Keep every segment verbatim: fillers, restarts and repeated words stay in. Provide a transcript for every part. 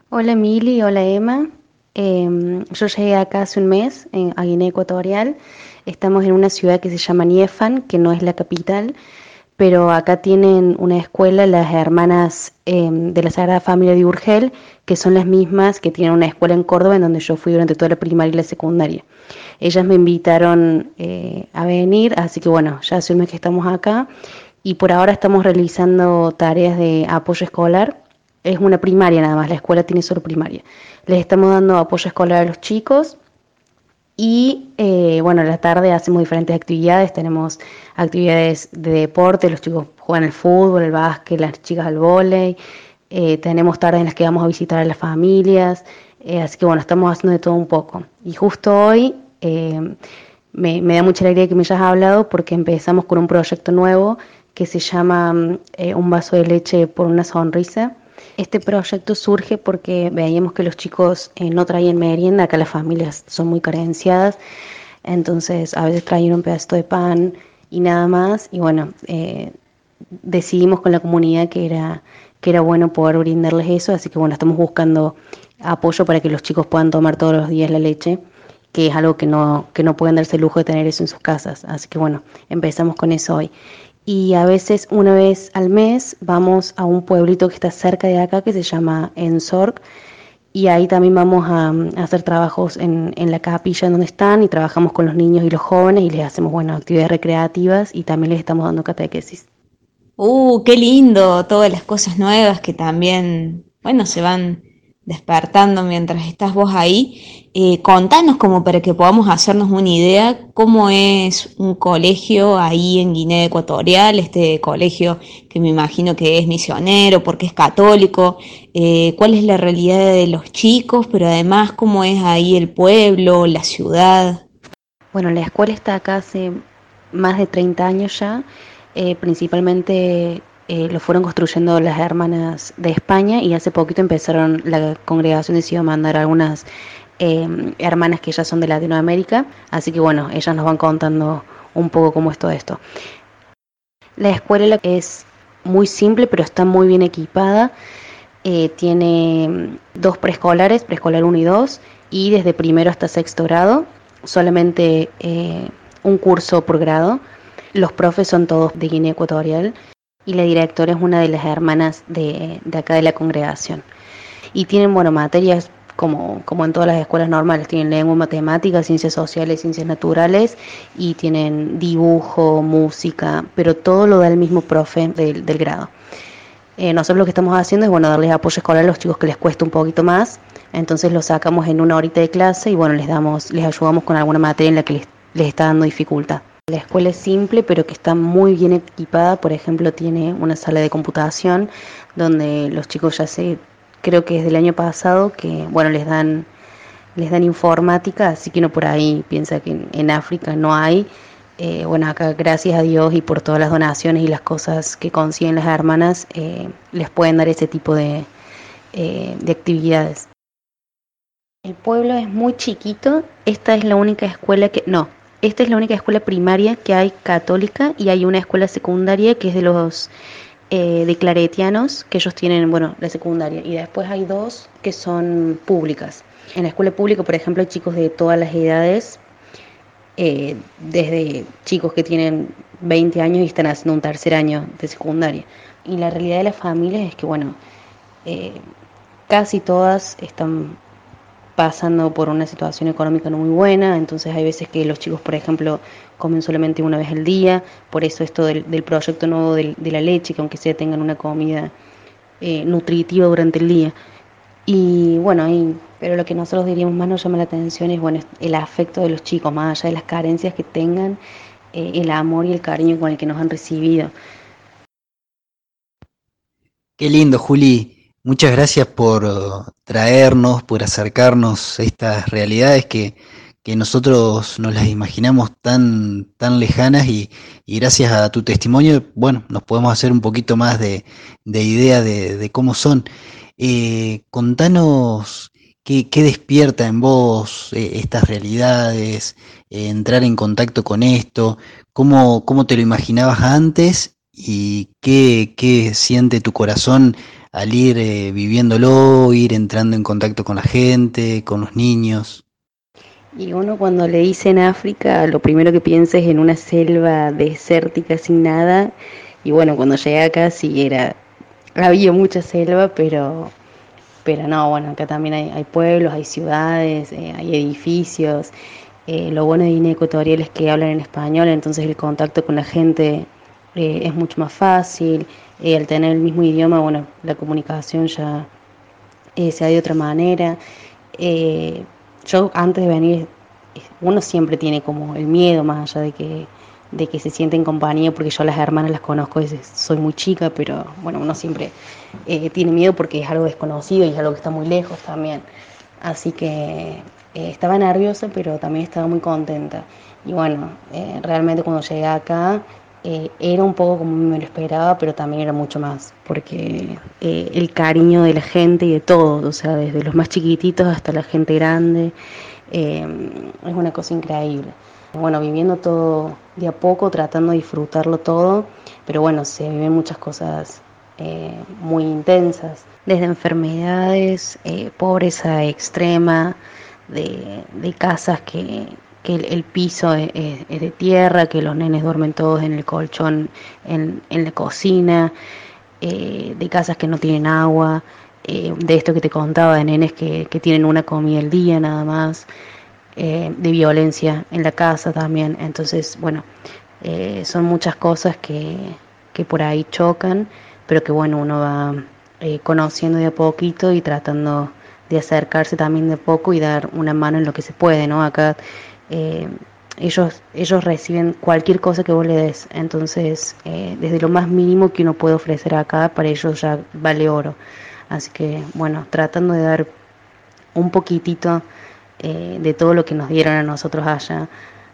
Hola Mili, hola Emma. Em, yo llegué acá hace un mes en- a Guinea Ecuatorial. Estamos en una ciudad que se llama Niefan, que no es la capital, pero acá tienen una escuela las hermanas em, de la Sagrada Familia de Urgel, que son las mismas que tienen una escuela en Córdoba en donde yo fui durante toda la primaria y la secundaria. Ellas me invitaron eh, a venir, así que bueno, ya hace un mes que estamos acá y por ahora estamos realizando tareas de apoyo escolar. Es una primaria nada más, la escuela tiene solo primaria. Les estamos dando apoyo escolar a los chicos y eh, bueno, a la tarde hacemos diferentes actividades, tenemos actividades de deporte, los chicos juegan al fútbol, al básquet, las chicas al vóley, eh, tenemos tardes en las que vamos a visitar a las familias, eh, así que bueno, estamos haciendo de todo un poco. Y justo hoy eh, me, me da mucha alegría que me hayas hablado porque empezamos con un proyecto nuevo que se llama mm, eh, Un vaso de leche por una sonrisa. Este proyecto surge porque veíamos que los chicos eh, no traían merienda, acá las familias son muy carenciadas, entonces a veces traían un pedazo de pan y nada más, y bueno, eh, decidimos con la comunidad que era, que era bueno poder brindarles eso, así que bueno, estamos buscando apoyo para que los chicos puedan tomar todos los días la leche, que es algo que no, que no pueden darse el lujo de tener eso en sus casas, así que bueno, empezamos con eso hoy. Y a veces una vez al mes vamos a un pueblito que está cerca de acá que se llama Enzorg y ahí también vamos a, a hacer trabajos en, en la capilla en donde están y trabajamos con los niños y los jóvenes y les hacemos, bueno, actividades recreativas y también les estamos dando catequesis. Uh, qué lindo, todas las cosas nuevas que también, bueno, se van despertando mientras estás vos ahí. Eh, contanos como para que podamos hacernos una idea cómo es un colegio ahí en Guinea Ecuatorial, este colegio que me imagino que es misionero porque es católico, eh, cuál es la realidad de los chicos, pero además cómo es ahí el pueblo, la ciudad. Bueno, la escuela está acá hace más de treinta años ya, eh, principalmente eh, lo fueron construyendo las hermanas de España y hace poquito empezaron, la congregación decidió mandar algunas eh, hermanas que ya son de Latinoamérica, así que bueno, ellas nos van contando un poco cómo es todo esto. La escuela es muy simple, pero está muy bien equipada. Eh, tiene mm, dos preescolares, preescolar uno y dos, y desde primero hasta sexto grado, solamente eh, un curso por grado. Los profes son todos de Guinea Ecuatorial y la directora es una de las hermanas de, de acá de la congregación. Y tienen, bueno, materias como, como en todas las escuelas normales, tienen lengua, matemáticas, ciencias sociales, ciencias naturales y tienen dibujo, música, pero todo lo da el mismo profe del, del grado. Eh, nosotros lo que estamos haciendo es, bueno, darles apoyo escolar a los chicos que les cuesta un poquito más, entonces los sacamos en una horita de clase y bueno, les damos, les ayudamos con alguna materia en la que les, les está dando dificultad. La escuela es simple, pero que está muy bien equipada. Por ejemplo, tiene una sala de computación donde los chicos ya se, creo que desde el año pasado, que bueno, les dan, les dan informática, así que uno por ahí piensa que en, en África no hay. Eh, bueno, acá gracias a Dios y por todas las donaciones y las cosas que consiguen las hermanas, eh, les pueden dar ese tipo de, eh, de actividades. El pueblo es muy chiquito, esta es la única escuela que, no, esta es la única escuela primaria que hay católica y hay una escuela secundaria que es de los eh, de claretianos, que ellos tienen, bueno, la secundaria, y después hay dos que son públicas. En la escuela pública, por ejemplo, hay chicos de todas las edades, eh, desde chicos que tienen veinte años y están haciendo un tercer año de secundaria. Y la realidad de las familias es que, bueno, eh, casi todas están pasando por una situación económica no muy buena, entonces hay veces que los chicos, por ejemplo, comen solamente una vez al día, por eso esto del, del proyecto nuevo del, de la leche, que aunque sea tengan una comida eh, nutritiva durante el día. Y bueno, y, pero lo que nosotros diríamos más nos llama la atención es bueno, el afecto de los chicos, más allá de las carencias que tengan, eh, el amor y el cariño con el que nos han recibido. Qué lindo, Juli. Muchas gracias por uh, traernos, por acercarnos a estas realidades que, que nosotros nos las imaginamos tan, tan lejanas y, y gracias a tu testimonio, bueno, nos podemos hacer un poquito más de, de idea de, de cómo son. Eh, contanos qué, qué despierta en vos eh, estas realidades, eh, entrar en contacto con esto, cómo, cómo te lo imaginabas antes y qué, qué siente tu corazón al ir eh, viviéndolo, ir entrando en contacto con la gente, con los niños? Y uno cuando le dice en África, lo primero que piensa es en una selva desértica sin nada. Y bueno, cuando llegué acá sí era, había mucha selva, pero, pero no, bueno, acá también hay, hay pueblos, hay ciudades, eh, hay edificios. Eh, lo bueno de Guinea Ecuatorial es que hablan en español, entonces el contacto con la gente eh, es mucho más fácil. Eh, al tener el mismo idioma, bueno, la comunicación ya eh, se da de otra manera. Eh, yo antes de venir, uno siempre tiene como el miedo, más allá de que, de que se siente en compañía, porque yo a las hermanas las conozco desde soy muy chica, pero bueno, uno siempre eh, tiene miedo porque es algo desconocido y es algo que está muy lejos también. Así que eh, estaba nerviosa, pero también estaba muy contenta. Y bueno, eh, realmente cuando llegué acá eh, era un poco como me lo esperaba, pero también era mucho más, porque eh, el cariño de la gente y de todos, o sea, desde los más chiquititos hasta la gente grande, eh, es una cosa increíble. Bueno, viviendo todo de a poco, tratando de disfrutarlo todo, pero bueno, se viven muchas cosas eh, muy intensas, desde enfermedades, eh, pobreza extrema, de, de casas que, que el, el piso es, es, es de tierra, que los nenes duermen todos en el colchón, en, en la cocina, eh, de casas que no tienen agua, eh, de esto que te contaba, de nenes que, que tienen una comida al día nada más, eh, de violencia en la casa también. Entonces, bueno, eh, son muchas cosas que, que por ahí chocan, pero que bueno, uno va eh, conociendo de a poquito y tratando de acercarse también de a poco y dar una mano en lo que se puede, ¿no? Acá eh, ellos, ellos reciben cualquier cosa que vos le des, entonces eh, desde lo más mínimo que uno puede ofrecer acá, para ellos ya vale oro. Así que bueno, tratando de dar un poquitito eh, de todo lo que nos dieron a nosotros allá,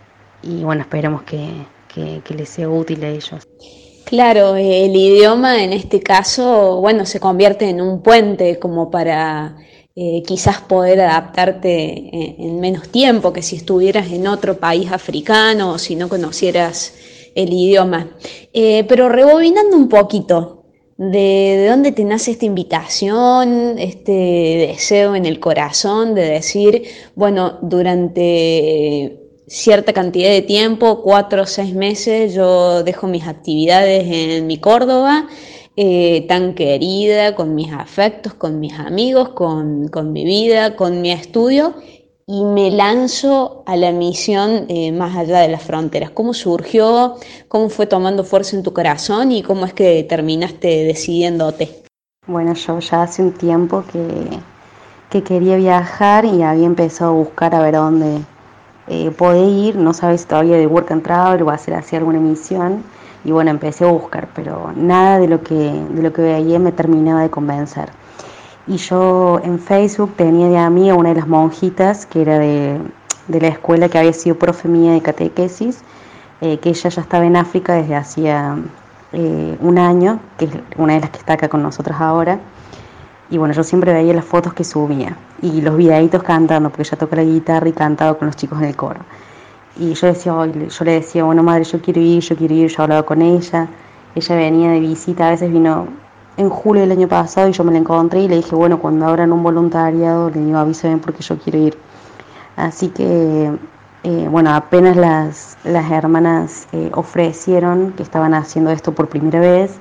y bueno, esperemos que, que, que les sea útil a ellos. Claro, eh, el idioma en este caso, bueno, se convierte en un puente como para eh, quizás poder adaptarte en, en menos tiempo que si estuvieras en otro país africano o si no conocieras el idioma. Eh, pero rebobinando un poquito, de, ¿de dónde te nace esta invitación, este deseo en el corazón de decir, bueno, durante cierta cantidad de tiempo, cuatro o seis meses, yo dejo mis actividades en mi Córdoba, eh, tan querida, con mis afectos, con mis amigos, con, con mi vida, con mi estudio, y me lanzo a la misión eh, más allá de las fronteras? ¿Cómo surgió? ¿Cómo fue tomando fuerza en tu corazón? ¿Y cómo es que terminaste decidiéndote? Bueno, yo ya hace un tiempo que, que quería viajar y había empezado a buscar a ver a dónde eh, podía ir. No sabía si todavía de Work and Travel o hacer así alguna misión. Y bueno, empecé a buscar, pero nada de lo que, de lo que veía me terminaba de convencer. Y yo en Facebook tenía de amiga una de las monjitas que era de, de la escuela, que había sido profe mía de catequesis, eh, que ella ya estaba en África desde hacía eh, un año, que es una de las que está acá con nosotros ahora. Y bueno, yo siempre veía las fotos que subía y los videitos cantando, porque ella toca la guitarra y cantaba con los chicos en el coro. Y yo decía, oh, yo le decía, bueno madre, yo quiero ir, yo quiero ir, yo hablaba con ella. Ella venía de visita, a veces vino en julio del año pasado y yo me la encontré y le dije, bueno, cuando abran un voluntariado, le digo, avísenme porque yo quiero ir. Así que, eh, bueno, apenas las, las hermanas eh, ofrecieron que estaban haciendo esto por primera vez,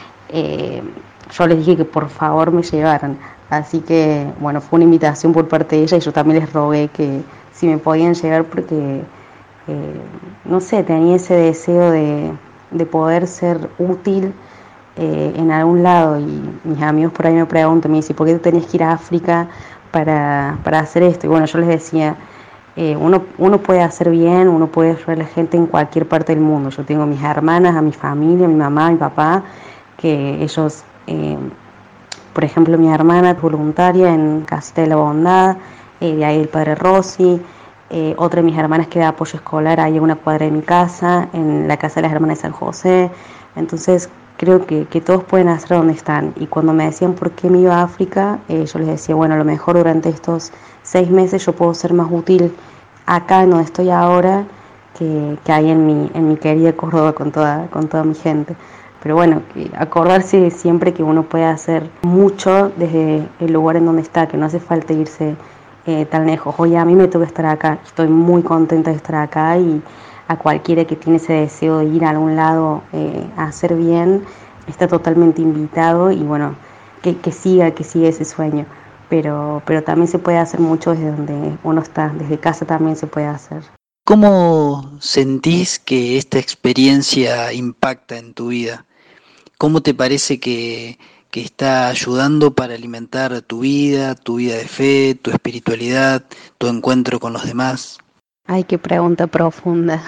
eh, yo les dije que por favor me llevaran. Así que, bueno, fue una invitación por parte de ella y yo también les rogué que si me podían llevar porque, eh, no sé, tenía ese deseo de, de poder ser útil eh, en algún lado. Y mis amigos por ahí me preguntan, me dicen, ¿por qué tú tenías que ir a África para, para hacer esto? Y bueno, yo les decía, eh, uno, uno puede hacer bien, uno puede ayudar a la gente en cualquier parte del mundo. Yo tengo a mis hermanas, a mi familia, a mi mamá, a mi papá, que ellos, eh, por ejemplo, mi hermana es voluntaria en Casita de la Bondad, eh, de ahí el Padre Rossi. Eh, otra de mis hermanas que da apoyo escolar ahí a una cuadra de mi casa, en la casa de las hermanas de San José. Entonces creo que, que todos pueden hacer donde están. Y cuando me decían por qué me iba a África, eh, yo les decía, bueno, a lo mejor durante estos seis meses yo puedo ser más útil acá en donde estoy ahora que, que ahí en mi, en mi querida Córdoba con toda, con toda mi gente. pero bueno, que acordarse siempre que uno puede hacer mucho desde el lugar en donde está, que no hace falta irse eh, tan lejos. Oye, a mí me toca estar acá, estoy muy contenta de estar acá, y a cualquiera que tiene ese deseo de ir a algún lado eh, a hacer bien, está totalmente invitado, y bueno, que, que siga, que siga ese sueño. Pero, pero también se puede hacer mucho desde donde uno está, desde casa también se puede hacer. ¿Cómo sentís que esta experiencia impacta en tu vida? ¿Cómo te parece que, que está ayudando para alimentar tu vida, tu vida de fe, tu espiritualidad, tu encuentro con los demás? Ay, qué pregunta profunda.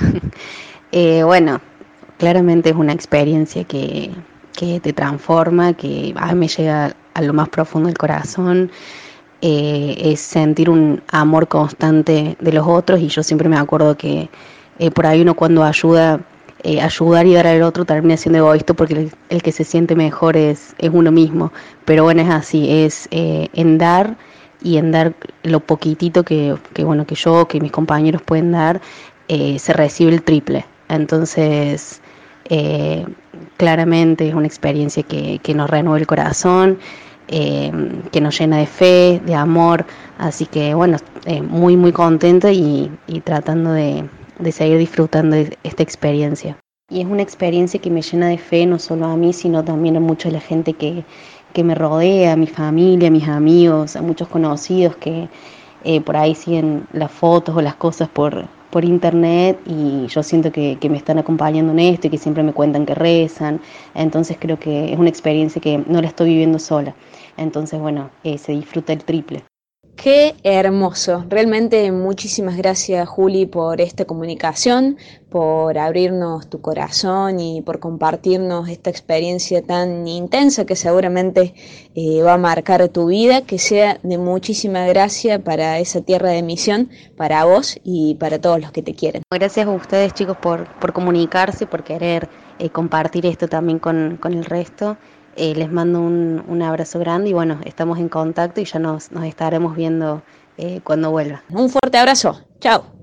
eh, bueno, claramente es una experiencia que, que te transforma, que a mí me llega a lo más profundo del corazón. Eh, es sentir un amor constante de los otros, y yo siempre me acuerdo que eh, por ahí uno cuando ayuda, eh, ayudar y dar al otro termina siendo egoísta, porque el, el que se siente mejor es, es uno mismo. Pero bueno, es así, es eh, en dar, y en dar lo poquitito que, que bueno, que yo, que mis compañeros pueden dar, eh, se recibe el triple. Entonces, eh, claramente es una experiencia que, que nos renueva el corazón, eh, que nos llena de fe, de amor. Así que bueno, eh, muy muy contenta, y, y tratando de, de seguir disfrutando de esta experiencia. Y es una experiencia que me llena de fe, no solo a mí, sino también a mucha de la gente que, que me rodea, a mi familia, a mis amigos, a muchos conocidos que eh, por ahí siguen las fotos o las cosas por, por internet, y yo siento que, que me están acompañando en esto, y que siempre me cuentan que rezan. Entonces creo que es una experiencia que no la estoy viviendo sola. Entonces, bueno, eh, se disfruta el triple. Qué hermoso. Realmente muchísimas gracias, Juli, por esta comunicación, por abrirnos tu corazón y por compartirnos esta experiencia tan intensa que seguramente eh, va a marcar tu vida. Que sea de muchísima gracia para esa tierra de misión, para vos y para todos los que te quieren. Gracias a ustedes, chicos, por, por comunicarse, por querer eh, compartir esto también con, con el resto. Eh, les mando un, un abrazo grande, y bueno, estamos en contacto, y ya nos, nos estaremos viendo eh, cuando vuelva. Un fuerte abrazo. Chao.